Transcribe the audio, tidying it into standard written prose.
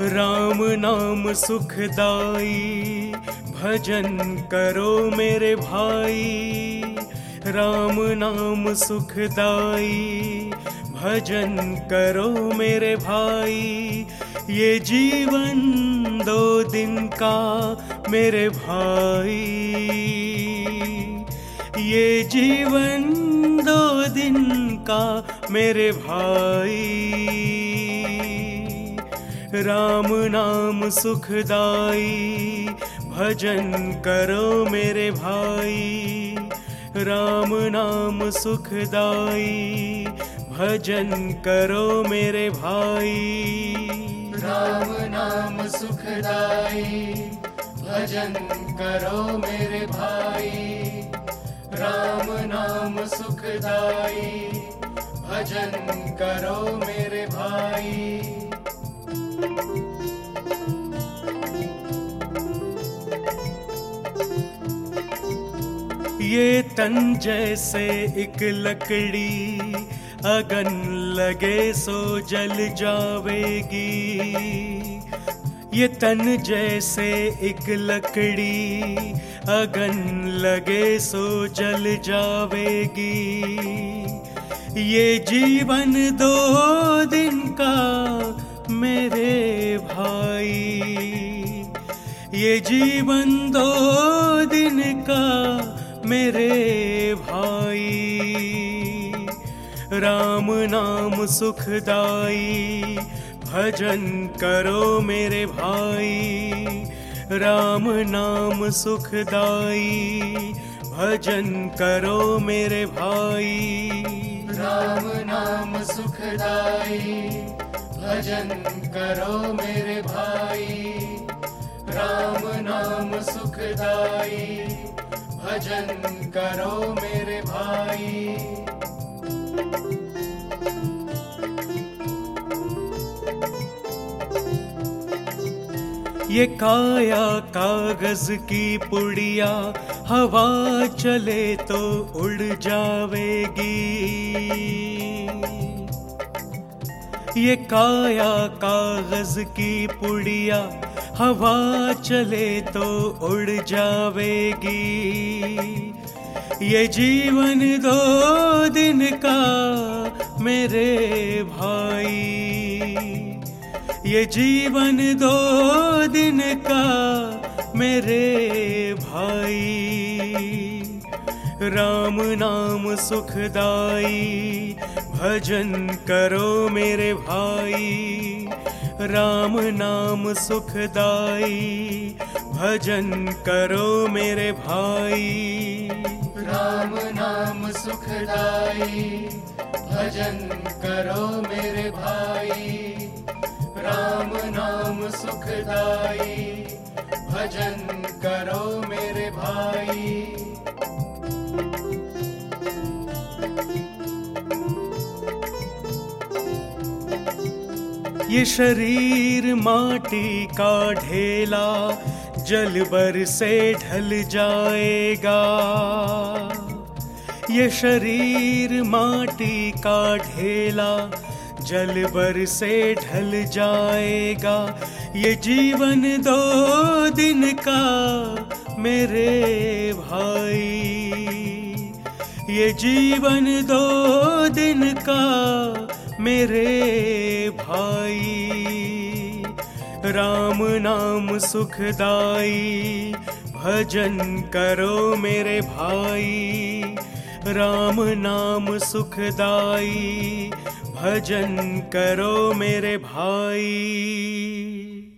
राम नाम सुखदाई, भजन करो मेरे भाई। राम नाम सुखदाई, भजन करो मेरे भाई। ये जीवन 2 दिन का मेरे भाई, ये जीवन 2 दिन का मेरे भाई। राम नाम सुखदाई, भजन करो मेरे भाई। राम नाम सुखदाई, भजन करो मेरे भाई। राम नाम सुखदाई, भजन करो मेरे भाई। राम नाम सुखदाई, भजन करो मेरे भाई। ये तन जैसे एक लकड़ी, अगन लगे सो जल जावेगी। ये तन जैसे एक लकड़ी, अगन लगे सो जल जावेगी। ये जीवन 2 दिन का मेरे भाई, ये जीवन 2 दिन का मेरे भाई। राम नाम सुखदाई, भजन करो मेरे भाई। राम नाम सुखदाई, भजन करो मेरे भाई। राम नाम सुखदाई, भजन करो मेरे भाई। राम नाम सुखदाई, भजन करो मेरे भाई। ये काया कागज की पुड़िया, हवा चले तो उड़ जावेगी। ये काया कागज की पुड़िया, हवा चले तो उड़ जावेगी। ये जीवन 2 दिन का मेरे भाई, ये जीवन 2 दिन का मेरे भाई। राम नाम सुखदाई, भजन करो मेरे भाई। राम नाम सुखदाई, भजन करो मेरे भाई। राम नाम सुखदाई, भजन करो मेरे भाई। राम नाम सुखदाई, भजन करो मेरे भाई। ये शरीर माटी का ढेला, जल भर से ढल जाएगा। ये शरीर माटी का ढेला, जल भर से ढल जाएगा। ये जीवन 2 दिन का मेरे भाई, ये जीवन 2 दिन का मेरे भाई। राम नाम सुखदाई, भजन करो मेरे भाई। राम नाम सुखदाई, भजन करो मेरे भाई।